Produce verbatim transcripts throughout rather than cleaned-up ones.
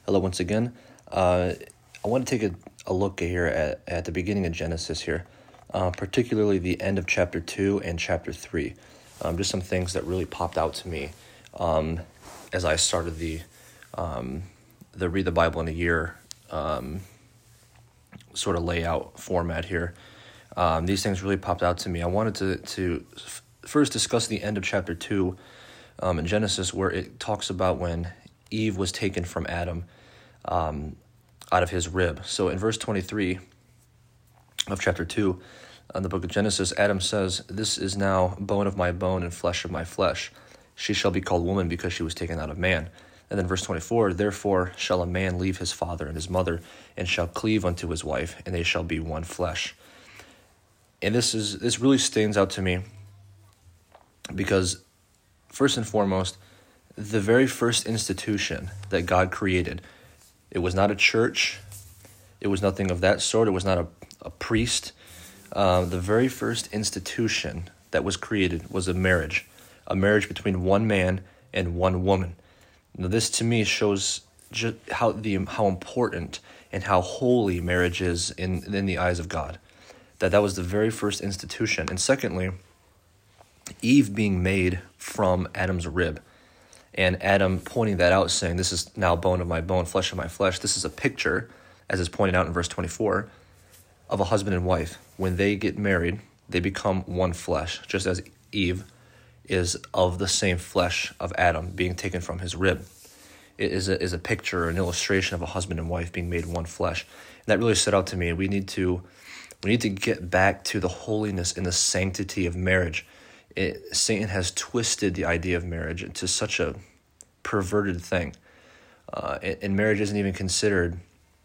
Hello once again. Uh, I want to take a, a look here at, at the beginning of Genesis here, uh, particularly the end of chapter two and chapter three. Um, just some things that really popped out to me um, as I started the um, the Read the Bible in a Year um, sort of layout format here. Um, these things really popped out to me. I wanted to, to f- first discuss the end of chapter two um, in Genesis, where it talks about when Eve was taken from Adam um, out of his rib. So in verse twenty-three of chapter two, in the book of Genesis, Adam says, "This is now bone of my bone and flesh of my flesh. She shall be called woman because she was taken out of man." And then verse twenty-four, "Therefore shall a man leave his father and his mother, and shall cleave unto his wife, and they shall be one flesh." And this is this really stands out to me because, first and foremost, the very first institution that God created, it was not a church, it was nothing of that sort, it was not a, a priest. Uh, the very first institution that was created was a marriage, a marriage between one man and one woman. Now, this to me shows just how the how important and how holy marriage is in, in the eyes of God. That that was the very first institution. And secondly, Eve being made from Adam's rib. And Adam pointing that out, saying, "This is now bone of my bone, flesh of my flesh." This is a picture, as is pointed out in verse twenty-four, of a husband and wife. When they get married, they become one flesh, just as Eve is of the same flesh of Adam, being taken from his rib. It is a, is a picture, an illustration of a husband and wife being made one flesh. And that really stood out to me. We need to, we need to get back to the holiness and the sanctity of marriage. It, Satan has twisted the idea of marriage into such a perverted thing. Uh, and, and marriage isn't even considered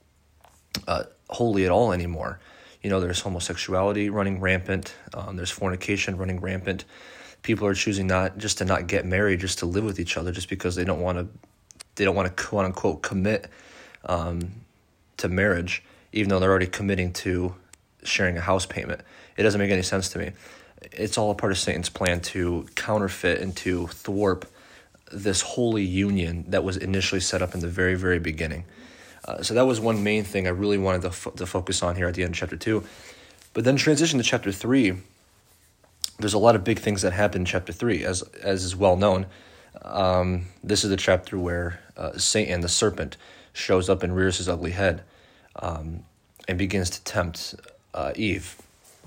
uh, holy at all anymore. You know, there's homosexuality running rampant. Um, there's fornication running rampant. People are choosing not just to not get married, just to live with each other, just because they don't want to. They don't want to quote unquote commit um, to marriage, even though they're already committing to sharing a house payment. It doesn't make any sense to me. It's all a part of Satan's plan to counterfeit and to thwart this holy union that was initially set up in the very, very beginning. Uh, so that was one main thing I really wanted to, fo- to focus on here at the end of chapter two. But then transition to chapter three, there's a lot of big things that happen in chapter three, as as is well known. Um, this is the chapter where uh, Satan, the serpent, shows up and rears his ugly head um, and begins to tempt uh, Eve.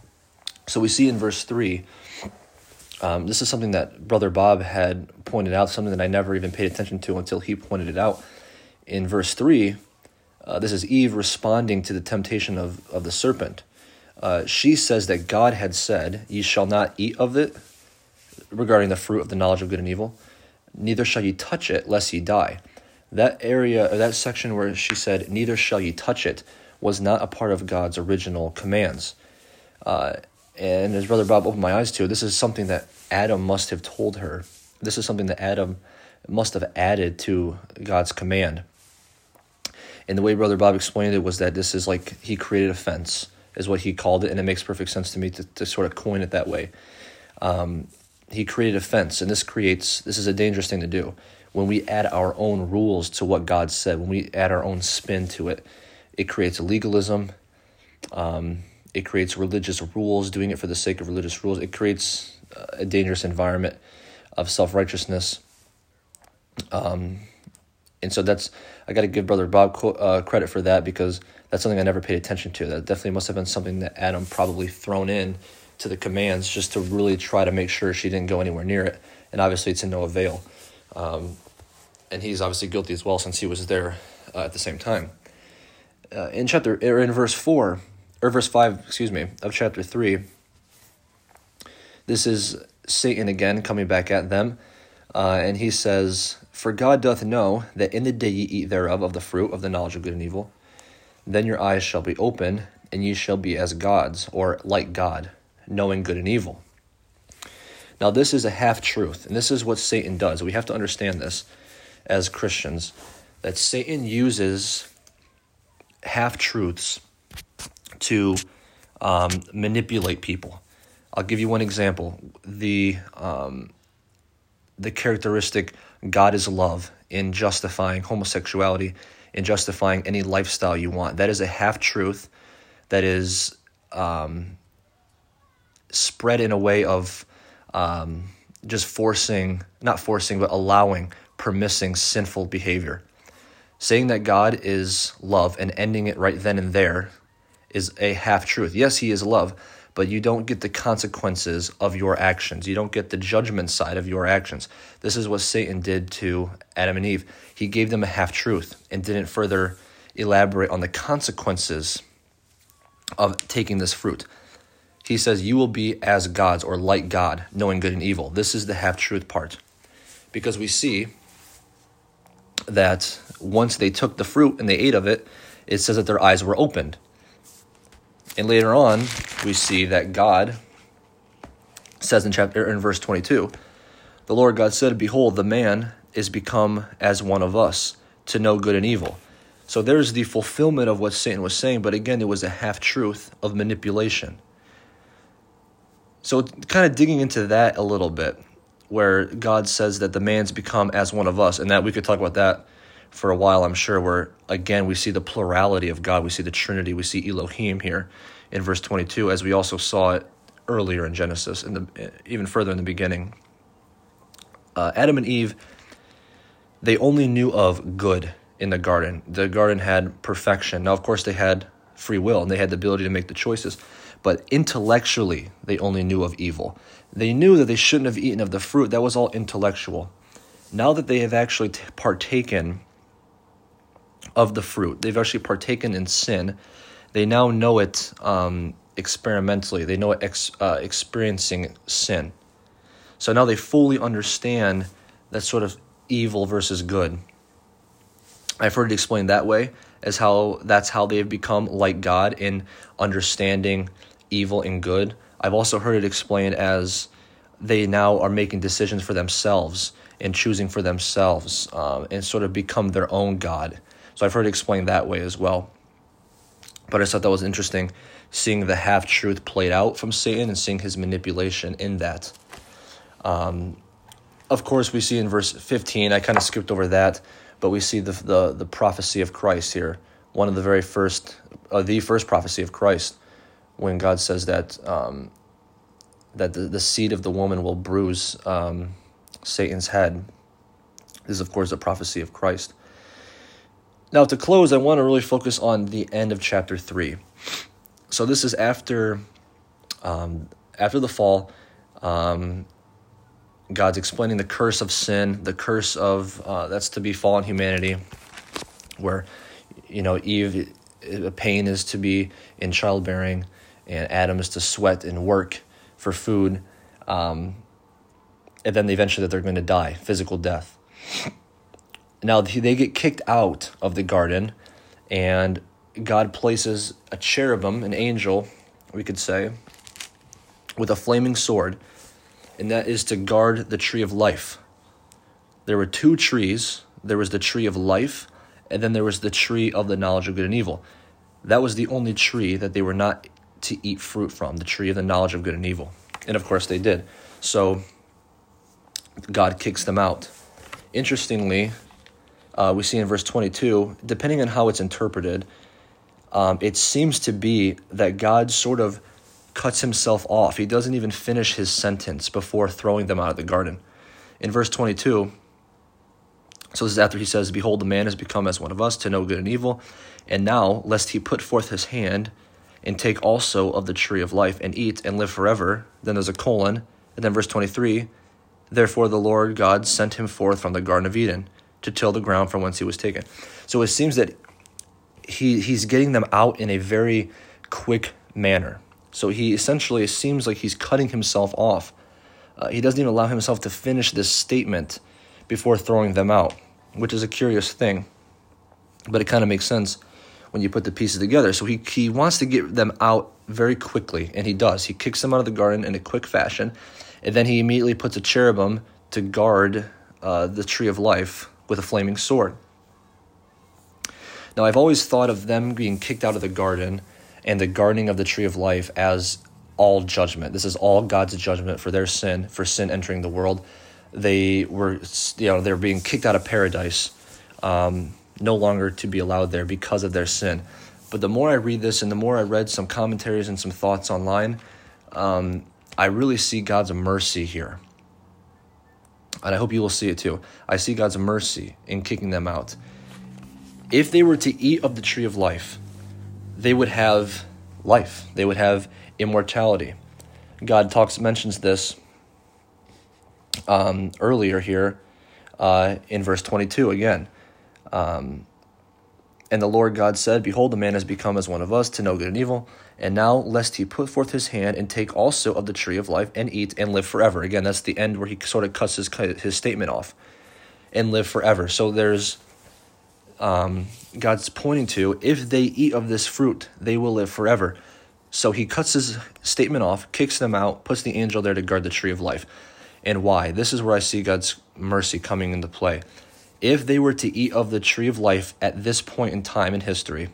So we see in verse three, um, this is something that Brother Bob had pointed out, something that I never even paid attention to until he pointed it out. In verse three, uh, this is Eve responding to the temptation of, of the serpent. Uh, she says that God had said, "Ye shall not eat of it," regarding the fruit of the knowledge of good and evil. "Neither shall ye touch it, lest ye die." That area, or that section where she said, "Neither shall ye touch it," was not a part of God's original commands. Uh, and as Brother Bob opened my eyes to, this is something that Adam must have told her. This is something that Adam must have added to God's command. And the way Brother Bob explained it was that this is like he created a fence, is what he called it, and it makes perfect sense to me to, to sort of coin it that way. Um, he created a fence, and this creates, this is a dangerous thing to do. When we add our own rules to what God said, when we add our own spin to it, it creates legalism, um, it creates religious rules, doing it for the sake of religious rules. It creates a dangerous environment of self-righteousness. Um, and so that's, I got to give Brother Bob uh, credit for that, because that's something I never paid attention to. That definitely must have been something that Adam probably thrown in to the commands just to really try to make sure she didn't go anywhere near it. And obviously it's in no avail. Um, and he's obviously guilty as well, since he was there uh, at the same time. Uh, in chapter, or in verse four, or verse five, excuse me, of chapter three, this is Satan again coming back at them. Uh, and he says, "For God doth know that in the day ye eat thereof of the fruit of the knowledge of good and evil, then your eyes shall be open, and ye shall be as gods," or like God, knowing good and evil. Now this is a half-truth, and this is what Satan does. We have to understand this as Christians, that Satan uses half-truths to um, manipulate people. I'll give you one example. The um, the characteristic God is love in justifying homosexuality in justifying any lifestyle you want. That is a half-truth that is um, spread in a way of um, just forcing, not forcing, but allowing, permitting sinful behavior. Saying that God is love and ending it right then and there is a half-truth. Yes, he is love, but you don't get the consequences of your actions. You don't get the judgment side of your actions. This is what Satan did to Adam and Eve. He gave them a half-truth and didn't further elaborate on the consequences of taking this fruit. He says, you will be as gods or like God, knowing good and evil. This is the half-truth part. Because we see that once they took the fruit and they ate of it, it says that their eyes were opened. And later on, we see that God says in chapter in verse twenty-two, the Lord God said, behold, the man is become as one of us, to know good and evil. So there's the fulfillment of what Satan was saying, but again, it was a half-truth of manipulation. So kind of digging into that a little bit, where God says that the man's become as one of us, and that we could talk about that for a while, I'm sure, where, again, we see the plurality of God. We see the Trinity. We see Elohim here in verse twenty-two, as we also saw it earlier in Genesis, in the, even further in the beginning. Uh, Adam and Eve, they only knew of good in the garden. The garden had perfection. Now, of course, they had free will, and they had the ability to make the choices, but intellectually, they only knew of evil. They knew that they shouldn't have eaten of the fruit. That was all intellectual. Now that they have actually t- partaken of the fruit, they've actually partaken in sin, they now know it um, experimentally. They know it ex- uh, experiencing sin. So now they fully understand that sort of evil versus good. I've heard it explained that way, as how that's how they've become like God in understanding evil and good. I've also heard it explained as they now are making decisions for themselves and choosing for themselves um, and sort of become their own God. So I've heard it explained that way as well. But I thought that was interesting, seeing the half-truth played out from Satan and seeing his manipulation in that. Um, of course, we see in verse fifteen, I kind of skipped over that, but we see the the, the prophecy of Christ here. One of the very first, uh, the first prophecy of Christ, when God says that um, that the, the seed of the woman will bruise um, Satan's head. This is, of course, the prophecy of Christ. Now, to close, I want to really focus on the end of chapter three. So this is after um, after the fall. Um, God's explaining the curse of sin, the curse of uh, that's to befall on humanity, where, you know, Eve, pain is to be in childbearing, and Adam is to sweat and work for food, um, and then eventually that they're going to die, physical death. Now they get kicked out of the garden, and God places a cherubim, an angel, we could say, with a flaming sword, and that is to guard the tree of life. There were two trees. There was the tree of life, and then there was the tree of the knowledge of good and evil. That was the only tree that they were not to eat fruit from, the tree of the knowledge of good and evil. And of course they did. So God kicks them out. Interestingly, uh, we see in verse twenty-two, depending on how it's interpreted, um, it seems to be that God sort of cuts himself off. He doesn't even finish his sentence before throwing them out of the garden. In verse twenty-two, so this is after he says, behold, the man has become as one of us, to know good and evil. And now, lest he put forth his hand and take also of the tree of life and eat and live forever. Then there's a colon. And then verse twenty-three, therefore the Lord God sent him forth from the Garden of Eden to till the ground from whence he was taken. So it seems that he he's getting them out in a very quick manner. So he essentially, it seems like he's cutting himself off. Uh, he doesn't even allow himself to finish this statement before throwing them out, which is a curious thing. But it kind of makes sense when you put the pieces together. So he, he wants to get them out very quickly, and he does. He kicks them out of the garden in a quick fashion, and then he immediately puts a cherubim to guard uh, the tree of life with a flaming sword. Now, I've always thought of them being kicked out of the garden and the guarding of the tree of life as all judgment. This is all God's judgment for their sin, for sin entering the world. They were, you know, they're being kicked out of paradise. Um, no longer to be allowed there because of their sin. But the more I read this and the more I read some commentaries and some thoughts online, um, I really see God's mercy here. And I hope you will see it too. I see God's mercy in kicking them out. If they were to eat of the tree of life, they would have life. They would have immortality. God talks mentions this um, earlier here uh, in verse twenty-two again. Um, and the Lord God said, Behold, the man has become as one of us to know good and evil. And now, lest he put forth his hand and take also of the tree of life and eat and live forever. Again, that's the end where he sort of cuts his his statement off. And live forever. So there's, um, God's pointing to, if they eat of this fruit, they will live forever. So he cuts his statement off, kicks them out, puts the angel there to guard the tree of life. And why? This is where I see God's mercy coming into play. If they were to eat of the tree of life at this point in time in history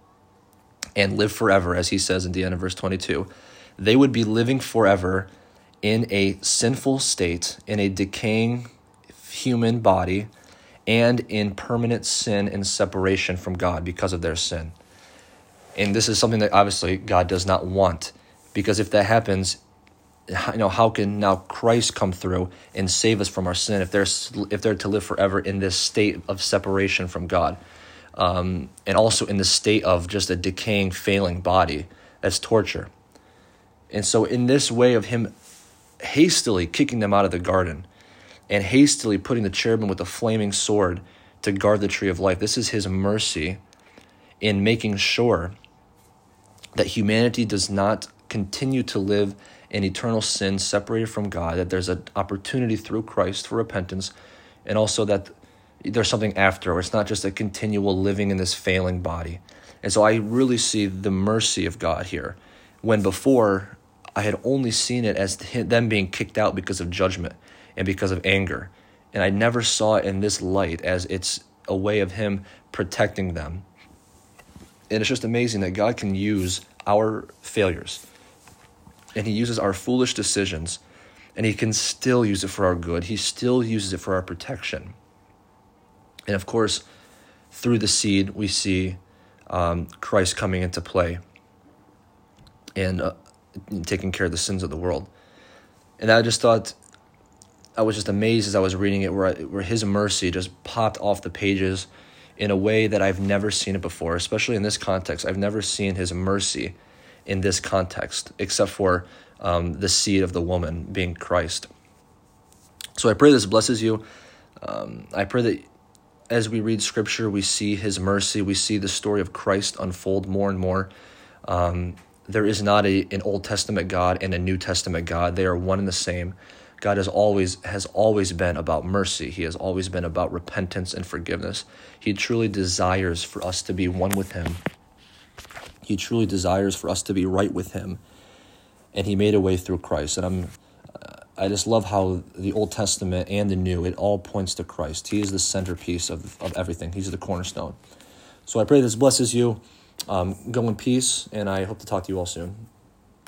and live forever, as he says at the end of verse twenty-two, they would be living forever in a sinful state, in a decaying human body, and in permanent sin and separation from God because of their sin. And this is something that obviously God does not want, because if that happens, you know, how can now Christ come through and save us from our sin if they're if they're to live forever in this state of separation from God, um, and also in the state of just a decaying, failing body? That's torture. And so in this way of him hastily kicking them out of the garden and hastily putting the cherubim with a flaming sword to guard the tree of life, this is his mercy in making sure that humanity does not continue to live in eternal sin separated from God, that there's an opportunity through Christ for repentance, and also that there's something after, where it's not just a continual living in this failing body. And so I really see the mercy of God here, when before I had only seen it as them being kicked out because of judgment and because of anger. And I never saw it in this light as it's a way of him protecting them. And it's just amazing that God can use our failures, and he uses our foolish decisions, and he can still use it for our good. He still uses it for our protection. And of course, through the seed, we see um, Christ coming into play and uh, taking care of the sins of the world. And I just thought, I was just amazed as I was reading it, where, I, where his mercy just popped off the pages in a way that I've never seen it before, especially in this context. I've never seen his mercy in this context, except for um, the seed of the woman being Christ. So I pray this blesses you. Um, I pray that as we read Scripture, we see his mercy. We see the story of Christ unfold more and more. Um, there is not a, an Old Testament God and a New Testament God. They are one and the same. God has always has always been about mercy. He has always been about repentance and forgiveness. He truly desires for us to be one with him. He truly desires for us to be right with him. And he made a way through Christ. And I'm, I just love how the Old Testament and the New, it all points to Christ. He is the centerpiece of, of everything. He's the cornerstone. So I pray this blesses you. Um, go in peace, and I hope to talk to you all soon.